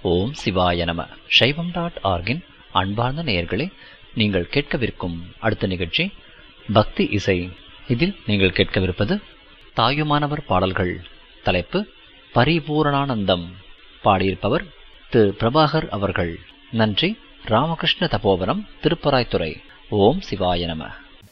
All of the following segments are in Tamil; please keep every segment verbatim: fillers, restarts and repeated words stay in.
ஓம் சிவாய நம. சைவம் டாட் ஆர்கின் அன்பார்ந்த நேயர்களே, நீங்கள் கேட்கவிருக்கும் அடுத்த நிகழ்ச்சி பக்தி இசை. இதில் நீங்கள் கேட்கவிருப்பது தாயுமானவர் பாடல்கள். தலைப்பு பரிபூரணானந்தம். பாடியிருப்பவர் திரு பிரபாகர் அவர்கள். நன்றி. ராமகிருஷ்ண தபோவனம், திருப்பராய்த்துறை. ஓம் சிவாய நம.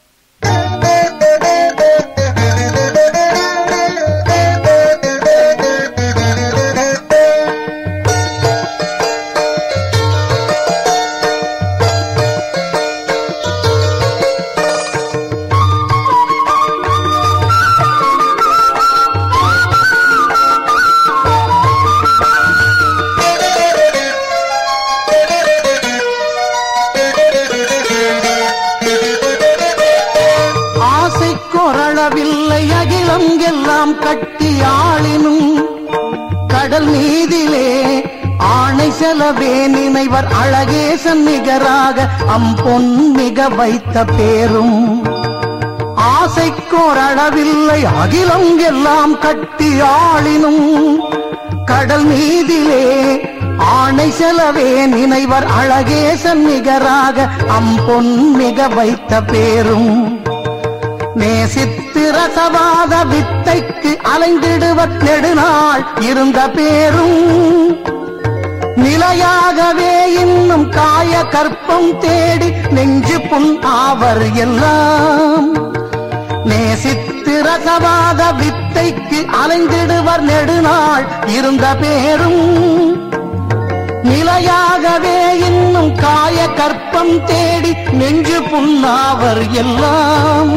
எல்லாம் கட்டி ஆளினும் கடல் நீதிலே ஆணை செலவே நினைவர் அழகேசன் நிகராக அம்பொன் மிக வைத்த பேரும். ஆசைக்கோர் அளவில்லை அகிலம் எல்லாம் கட்டி ஆளினும் கடல் நீதிலே ஆணை செலவே நினைவர் அழகேசன் நிகராக அம்பொன் மிக வைத்த பேரும். நேசித்து ரசவாத வித்தைக்கு அலைந்திடுவர் நெடுநாள் இருந்த பேரும். நிலையாகவே இன்னும் காய கற்பம் தேடி நெஞ்சு புண் ஆவர் எல்லாம். நேசித்து ரசவாத வித்தைக்கு அலைந்திடுவர் நெடுநாள் இருந்த பேரும். நிலையாகவே இன்னும் காய கற்பம் தேடி நெஞ்சு புண்ணாவர் எல்லாம்.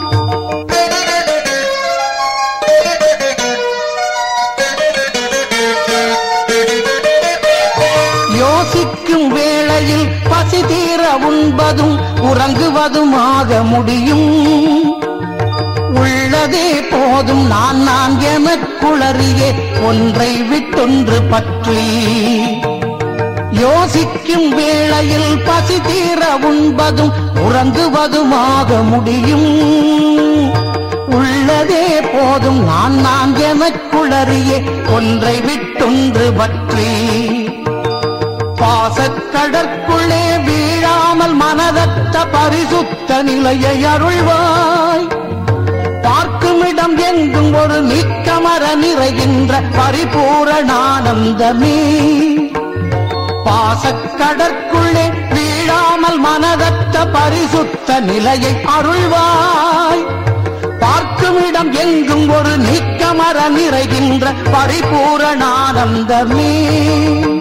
யோசிக்கும் வேளையில் பசி தீர உண்பதும் உறங்குவதுமாக முடியும். உள்ளதே போதும் நான் நான் எனக்குளறியே ஒன்றை விட்டொன்று பற்றி. யோசிக்கும் வேளையில் பசி தீர உண்பதும் உறங்குவதுமாக முடியும். உள்ளதே போதும் நான் நான் எனக்குளறியே ஒன்றை விட்டொன்று பற்றி. பாசக்கடற்குள்ளே வீழாமல் மனதற்ற பரிசுத்த நிலையை அருள்வாய். பார்க்குமிடம் எங்கும் ஒரு நீக்கமர நிறைகின்ற பரிபூரணானந்தமே. பாசக்கடற்குள்ளே வீழாமல் மனதற்ற பரிசுத்த நிலையை அருள்வாய். பார்க்குமிடம் எங்கும் ஒரு நீக்கமர நிறைகின்ற பரிபூரணானந்தமே.